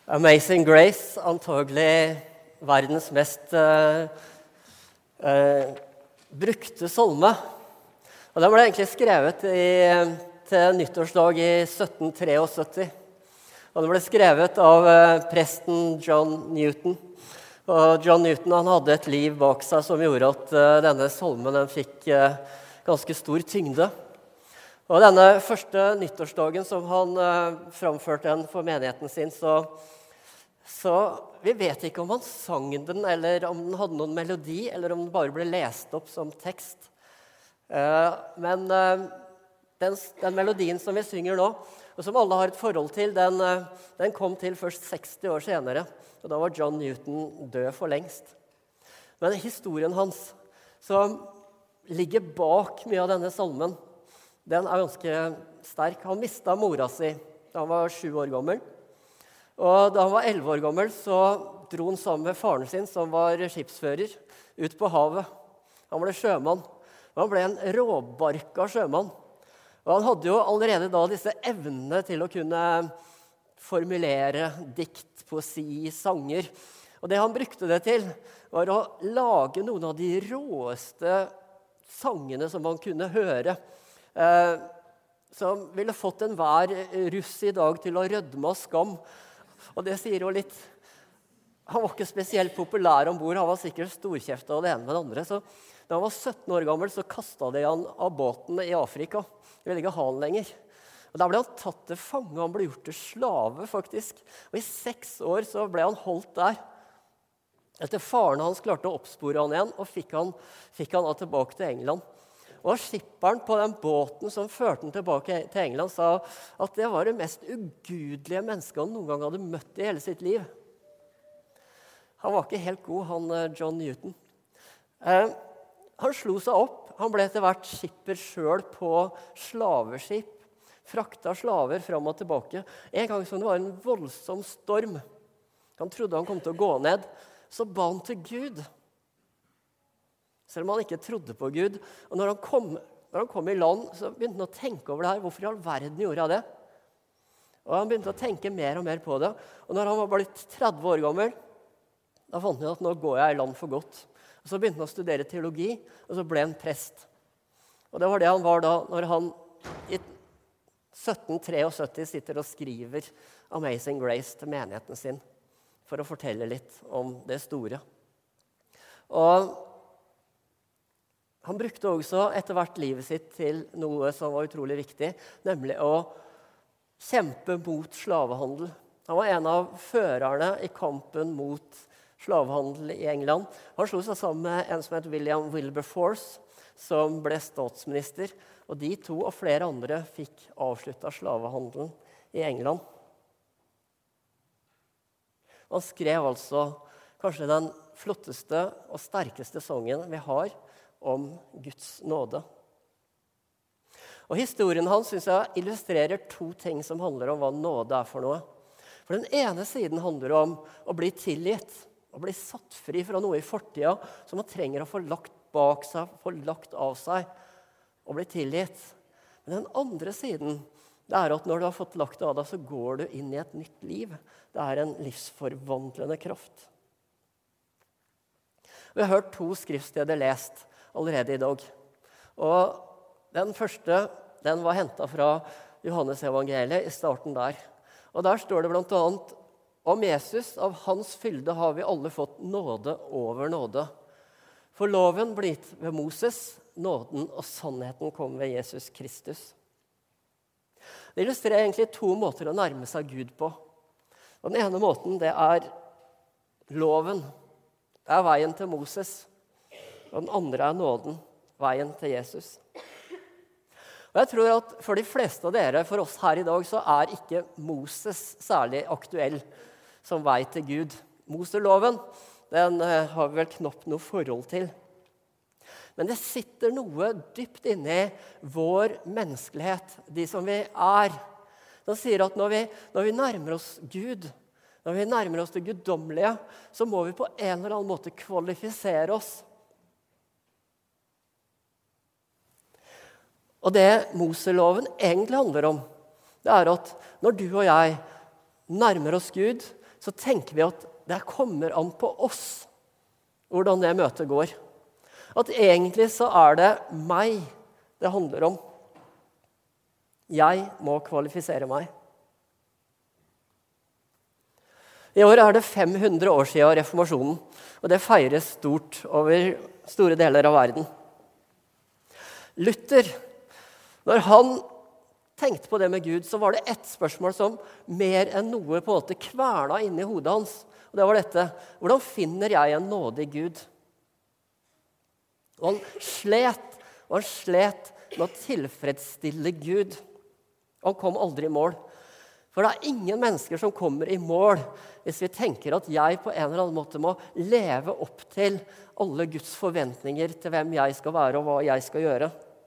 Amazing Grace, antagelig verdens mest brukte salme. Og den ble egentlig skrevet til nyttårsdag i 1773. Og den ble skrevet av presten John Newton. Og John Newton han hadde et liv bak seg som gjorde at denne salmen den fikk ganske stor tyngde. Og denne første nyttårsdagen som han framførte den for menigheten sin, så vi vet ikke om han sang den, eller om den hadde noen melodi, eller om den bare ble lest opp som tekst. Men den melodien som vi synger nå, og som alle har et forhold til, den kom til først 60 år senere. Og da var John Newton død for lengst. Men historien hans, som ligger bak mye av denne salmen, den er ganske sterk. Han mistet mora si da han var 7 år gammel. Og da han var 11 år gammel, så dro han sammen med faren sin, som var skipsfører, ut på havet. Han ble sjømann. Og han ble en råbarka sjømann. Og han hadde jo allerede da disse evnene til å kunne formulere dikt, poesi, sanger. Og det han brukte det til, var å lage noen av de råeste sangene som man kunne høre. Som ville fått enhver russ i dag til å rødme av skam. Og det sier jo litt. Han var ikke spesielt populær ombord. Han var sikkert storkjeftet av det ene med det andre. Så da han var 17 år gammel, så kastet de han av båten i Afrika. De ville ikke ha han lenger. Og der ble han tatt til fange. Han ble gjort til slave, faktisk. Og i 6 år så ble han holdt der. Etter faren hans klarte å oppspore han igjen, og fikk han tilbake til England. Og skipperen på den båten som førte han tilbake til England, sa at det var det mest ugudelige mennesket han noen gang hadde møtt i hele sitt liv. Han var ikke helt god, han John Newton. Han slo seg opp. Han ble etter hvert skipper selv på slaveskip. Frakta slaver fram og tilbake. En gang som det var en voldsom storm, han trodde han kom til å gå ned, så ba han til Gud. Selv om han ikke trodde på Gud. Og når han kom i land, så begynte han å tenke over det her. Hvorfor i all verden gjorde jeg det? Og han begynte å tenke mer og mer på det. Og når han var blitt 30 år gammel, da fant han at nå går jeg i land for godt. Og så begynte han å studere teologi, og så ble han prest. Og det var det han var da, når han i 1773 sitter og skriver Amazing Grace til menigheten sin, for å fortelle litt om det store. Og han brukte også etter hvert livet sitt til noe som var utrolig viktig, nemlig å kjempe mot slavehandel. Han var en av førerne i kampen mot slavehandel i England. Han slo seg sammen med en som het William Wilberforce, som ble statsminister. Og de to og flere andre fikk avsluttet slavehandelen i England. Han skrev altså kanskje den flotteste og sterkeste sangen vi har om Guds nåde. Og historien hans synes jeg illustrerer 2 ting som handler om hva nåde er for noe. For den ene siden handler om å bli tilgitt, å bli satt fri fra noe i fortida som man trenger å få lagt bak seg, få lagt av seg, og bli tilgitt. Men den andre siden, det er at når du har fått lagt det av deg, så går du inn i et nytt liv. Det er en livsforvandlende kraft. Vi har hørt 2 skriftsteder lest allerede i dag. Og den første, den var hentet fra Johannes evangeliet i starten der. Og der står det blant annet, om Jesus, av hans fylde har vi alle fått nåde over nåde. For loven ble gitt ved Moses, nåden og sannheten kom ved Jesus Kristus. Det illustrerer egentlig 2 måter å nærme seg Gud på. Og den ene måten, det er loven. Det er veien til Moses. Og den andre er nåden, veien til Jesus. Og jeg tror at for de fleste av dere, for oss her i dag, så er ikke Moses særlig aktuell som vei til Gud. Moseloven, den har vi vel knapt noe forhold til. Men det sitter noe dypt inne i vår menneskelighet, de som vi er. Den sier at når vi nærmer oss Gud, når vi nærmer oss det guddommelige, så må vi på en eller annen måte kvalifisere oss. Og det Moseloven egentlig handler om, det er at når du og jeg nærmer oss Gud, så tenker vi at det kommer an på oss hvordan det møtet går. At egentlig så det meg det handler om. Jeg må kvalifisere meg. I år det 500 år siden reformasjonen, og det feires stort over store deler av verden. Luther, når han tenkte på det med Gud, så var det ett spørsmål som mer enn noe på en måte kverna inn i hodet hans. Og det var dette: hvordan finner jeg en nådig Gud? Og han slet med å tilfredsstille Gud. Han kom aldri i mål. For det ingen mennesker som kommer i mål hvis vi tenker at jeg på en eller annen måte må leve opp til alle Guds forventninger til hvem jeg skal være og hva jeg skal gjøre.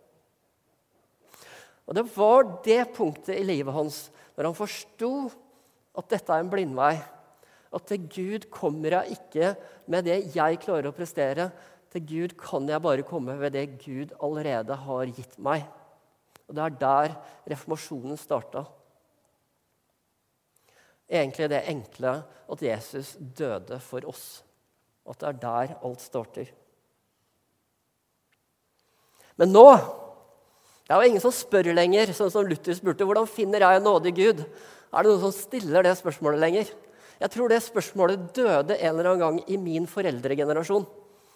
Og det var det punktet i livet hans, når han forstod at dette en blindvei. At til Gud kommer jeg ikke med det jeg klarer å prestere. Til Gud kan jeg bare komme ved det Gud allerede har gitt meg. Og det der reformasjonen startet. Egentlig det enkle at Jesus døde for oss. At det der alt starter. Men nå, det jo ingen som spør lenger, sånn som Luther spurte, hvordan finner jeg en nådig Gud? Det noen som stiller det spørsmålet lenger? Jeg tror det spørsmålet døde en eller annen gang i min foreldregenerasjon.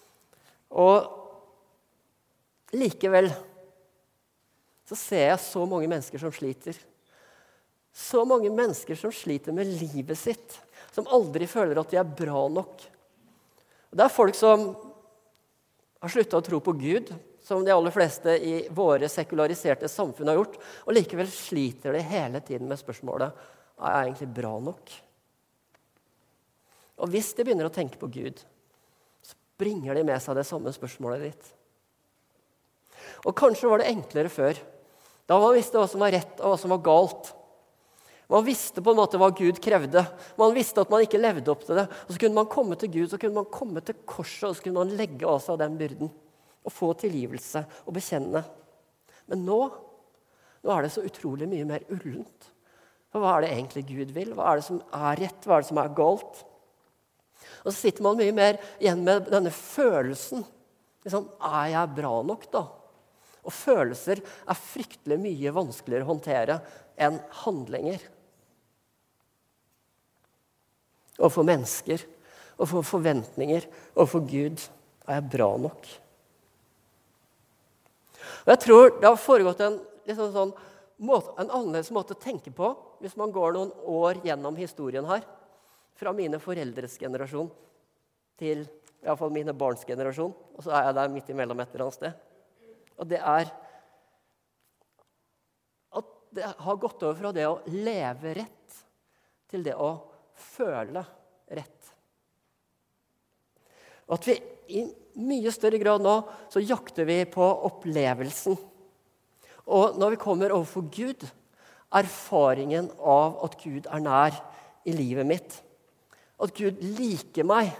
Og likevel så ser jeg så mange mennesker som sliter. Så mange mennesker som sliter med livet sitt, som aldri føler at de bra nok. Og det folk som har sluttet å tro på Gud, som de aller fleste i våre sekulariserte samfunn har gjort, og likevel sliter de hele tiden med spørsmålet: jeg egentlig bra nok? Og hvis de begynner å tenke på Gud, så bringer de med seg det samme spørsmålet ditt. Og kanskje var det enklere før, da man visste hva som var rett og hva som var galt. Man visste på en måte hva Gud krevde. Man visste at man ikke levde opp til det. Og så kunne man komme til Gud, så kunne man komme til korset, og så kunne man legge av seg den byrden. Og få tilgivelse og bekjenne. Men nå det så utrolig mye mer ullent. For hva det egentlig Gud vil? Hva det som rett? Hva det som galt? Og så sitter man mye mer igjen med denne følelsen. Liksom, jeg bra nok da? Og følelser fryktelig mye vanskeligere å håndtere enn handlinger. Og for mennesker, og for forventninger, og for Gud jeg bra nok. Og jeg tror det har foregått en annerledes måte å tenke på hvis man går noen år gjennom historien her, fra mine foreldres generasjon til i hvert fall mine barns generasjon, og så jeg der midt imellom et eller annet sted. Og det at det har gått over fra det å leve rett til det å føle rett. Og at vi i mye større grad nå så jakter vi på opplevelsen. Og når vi kommer overfor Gud, erfaringen av at Gud nær i livet mitt. At Gud liker meg.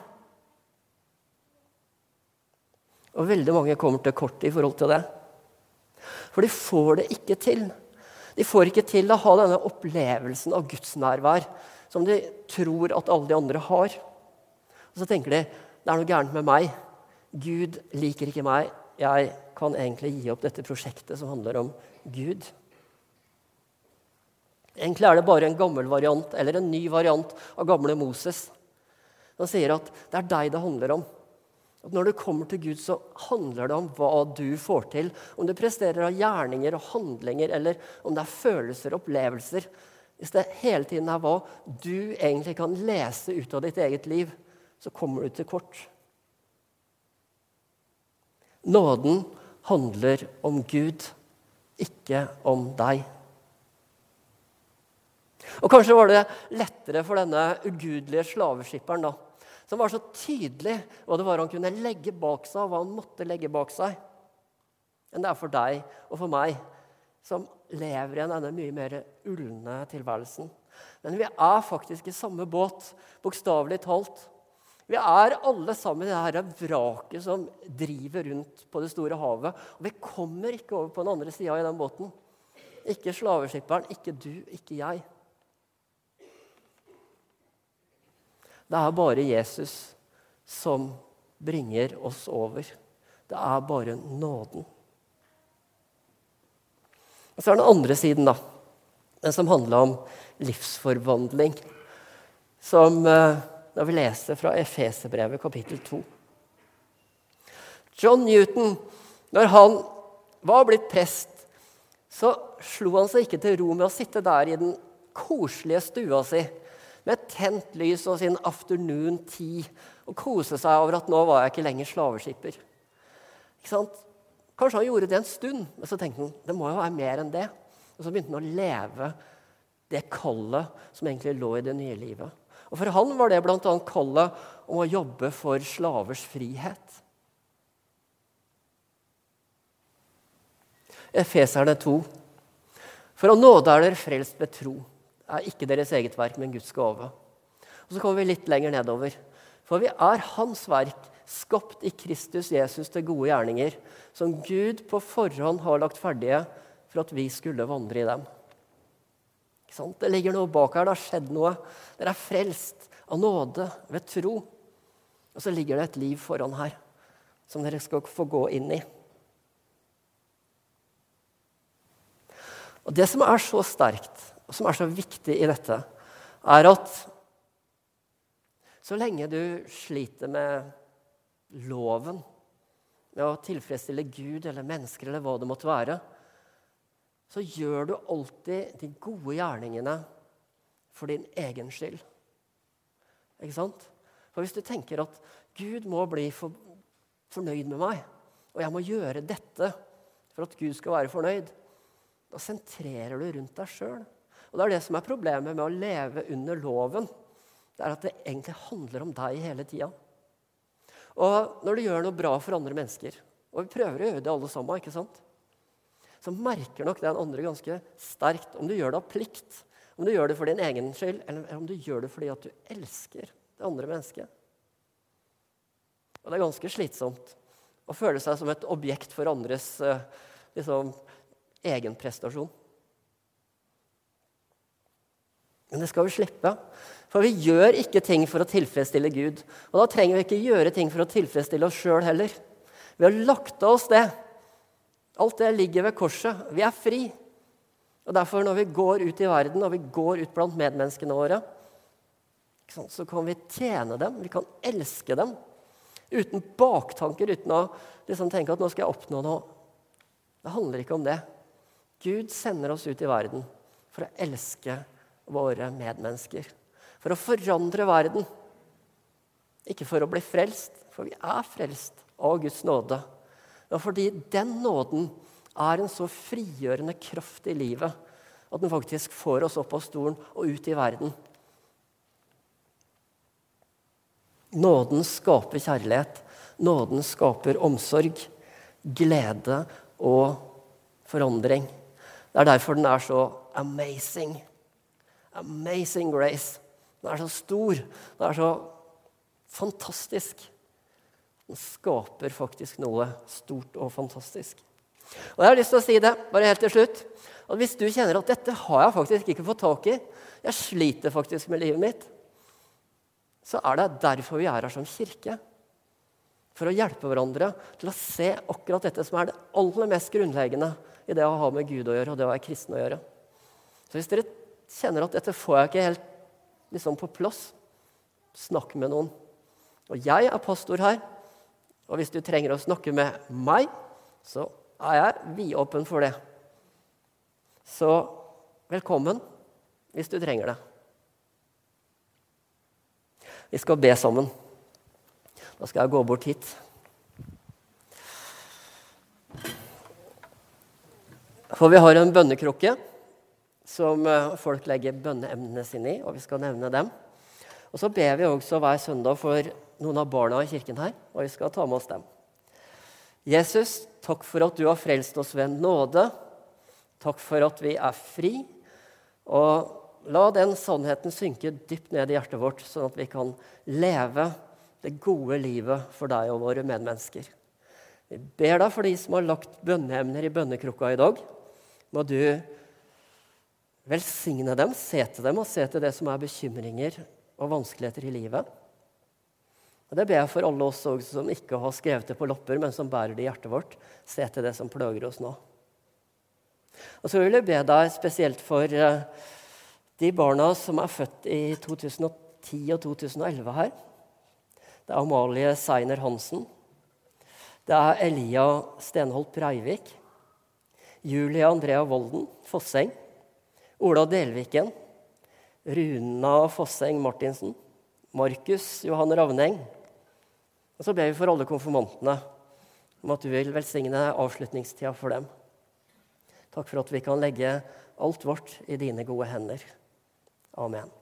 Og veldig mange kommer til kort i forhold til det. For de får det ikke til. De får ikke til å ha denne opplevelsen av Guds nærvær som de tror at alle de andre har. Og så tenker de, det noe gærent med meg. Gud liker ikke meg. Jeg kan egentlig gi opp dette prosjektet som handler om Gud. Egentlig det bare en gammel variant, eller en ny variant av gamle Moses. Han sier at det deg det handler om. At når du kommer til Gud, så handler det om hva du får til. Om du presterer av gjerninger og handlinger, eller om det følelser og opplevelser. Hvis det hele tiden hva du egentlig kan lese ut av ditt eget liv, så kommer du til kort. Nåden handler om Gud, ikke om deg. Og kanskje var det lettere for denne ugudelige slaveskipperen da, som var så tydelig hva det var han kunne legge bak seg, og hva han måtte legge bak seg. enn det for deg og for meg, som lever i denne mye mer ulne tilværelsen. Men vi faktisk i samme båt, bokstavelig talt. Vi alle sammen i dette vraket som driver rundt på det store havet, og vi kommer ikke over på den andre siden i den båten. Ikke slaveskipperen, ikke du, ikke jeg. Det bare Jesus som bringer oss over. Det bare nåden. Og så den andre siden da, den som handler om livsforvandling, som når vi leser fra Efeserbrevet kapittel 2. John Newton, når han var blitt prest, så slo han seg ikke til ro med å sitte der i den koselige stua si, med tent lys og sin afternoon tea, og kose seg over at nå var jeg ikke lenger slaveskipper. Ikke sant? Kanskje han gjorde det en stund, men så tenkte han, det må jo være mer enn det. Og så begynte han å leve det kallet som egentlig lå i det nye livet. Og for han var det blant annet kallet om å jobbe for slavers frihet. Efeserne 2. For av nåde dere frelst ved tro. Det ikke deres eget verk, men Guds gave. Og så kommer vi litt lenger nedover. For vi hans verk, skapt i Kristus Jesus til gode gjerninger, som Gud på forhånd har lagt ferdige for at vi skulle vandre i dem. Ikke sant? Det ligger noe bak her, det har skjedd noe. Dere frelst av nåde ved tro. Og så ligger det et liv foran her, som dere skal få gå inn i. Og det som så sterkt, og som så viktig i dette, at så lenge du sliter med loven, med å tilfredsstille Gud eller mennesker eller hva det måtte være, så gjør du alltid de gode gjerningene for din egen skyld. Ikke sant? For hvis du tenker at Gud må bli fornøyd med meg, og jeg må gjøre dette for at Gud skal være fornøyd, da sentrerer du rundt deg selv. Og det det som problemet med å leve under loven. Det at det egentlig handler om deg hele tiden. Og når du gjør noe bra for andre mennesker, og vi prøver å gjøre det alle sammen, ikke sant? Så merker nok den andre ganske sterkt om du gjør det av plikt, om du gjør det for din egen skyld, eller om du gjør det fordi at du elsker det andre mennesket. Og det ganske slitsomt å føle seg som et objekt for andres egen prestasjon. Men det skal vi slippe. For vi gjør ikke ting for å tilfredsstille Gud. Og da trenger vi ikke gjøre ting for å tilfredsstille oss selv heller. Vi har lagt av oss det. Alt det ligger ved korset. Vi fri. Og derfor når vi går ut i verden, og vi går ut blant medmenneskene våre, så kan vi tjene dem, vi kan elske dem, uten baktanker, uten å tenke at nå skal jeg oppnå noe. Det handler ikke om det. Gud sender oss ut i verden for å elske våre medmennesker. For å forandre verden. Ikke for å bli frelst, for vi frelst av Guds nåde. Men fordi den nåden en så frigjørende kraft i livet, at den faktisk får oss opp av stolen og ut i verden. Nåden skaper kjærlighet. Nåden skaper omsorg, glede og forandring. Det derfor den så amazing. Amazing grace. Den så stor. Den så fantastisk. Den skaper faktisk noe stort og fantastisk. Og jeg har lyst til å si det, bare helt til slutt, at hvis du kjenner at dette har jeg faktisk ikke fått tak i, jeg sliter faktisk med livet mitt, så det derfor vi her som kirke. For å hjelpe hverandre til å se akkurat dette som det aller mest grunnleggende i det å ha med Gud å gjøre, og det å være kristen å gjøre. Så hvis dere kjenner at dette får jeg ikke helt på plass, snakk med noen. Og jeg pastor her, og hvis du trenger å snakke med meg, så jeg vidåpen for det. Så velkommen hvis du trenger det. Vi skal be sammen. Da skal jeg gå bort hit. For vi har en bønnekrukke som folk legger bønneemnene sine i, og vi skal nevne dem. Og så ber vi også hver søndag for noen av barna i kirken her, og vi skal ta med oss dem. Jesus, takk for at du har frelst oss ved nåde. Takk for at vi fri. Og la den sannheten synke dypt ned i hjertet vårt, sånn at vi kan leve det gode livet for deg og våre medmennesker. Vi ber deg for de som har lagt bønneemner i bønnekrukka i dag. Må du velsigne dem, se til dem og se til det som bekymringer og vanskeligheter i livet. Og det ber jeg for alle oss også som ikke har skrevet det på lopper, men som bærer det i hjertet vårt. Se til det som plager oss nå. Og så vil jeg be deg spesielt for de barna som er født i 2010 og 2011 her. Det er Amalie Seiner Hansen. Det er Elia Stenholt Breivik. Julia Andrea Volden Fosseng. Ola Delviken. Runa Fosseng Martinsen. Markus Johan Ravneng. Og så ber vi for alle konfirmantene om at du vil velsigne avslutningstida for dem. Takk for at vi kan legge alt vårt i dine gode hender. Amen.